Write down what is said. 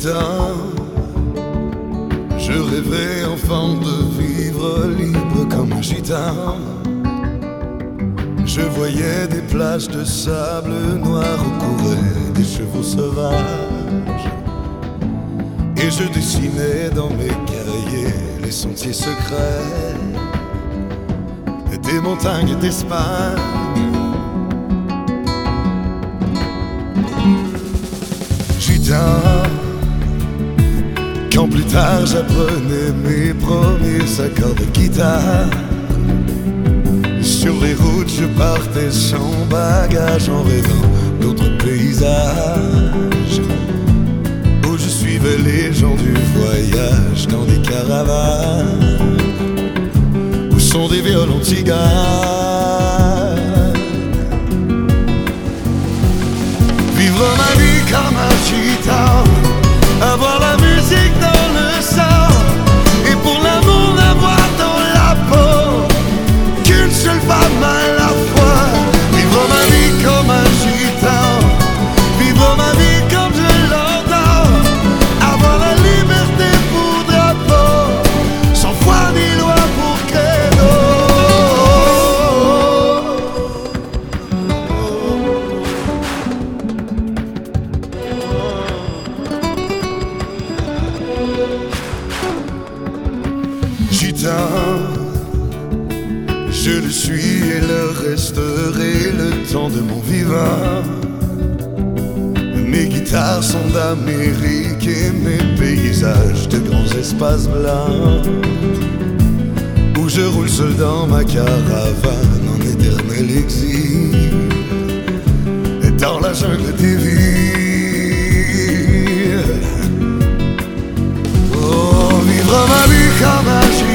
gitan, je rêvais enfant de vivre libre comme un gitan. Je voyais des plages de sable noir où couraient des chevaux sauvages. Et je dessinais dans mes cahiers les sentiers secrets des montagnes d'Espagne. Gitan, quand plus tard j'apprenais mes premiers accords de guitare, sur les routes je partais sans bagage en rêvant d'autres paysages, où je suivais les gens du voyage dans des caravanes où sont des violons tziganes. Vivre ma vie comme un gitan, avoir la musique dans le sang, et pour l'amour n'avoir dans la peau qu'une seule femme à la fois. Vivre ma vie comme un gitan, vivre ma vie comme je l'entends, avoir la liberté pour drapeau, sans foi ni loi pour credo. Gitan, je le suis et le resterai le temps de mon vivant. Mes guitares sont d'Amérique et mes paysages de grands espaces blancs, où je roule seul dans ma caravane en éternel exil, dans la jungle des villes. Oh, vivre ma vie comme un gitan,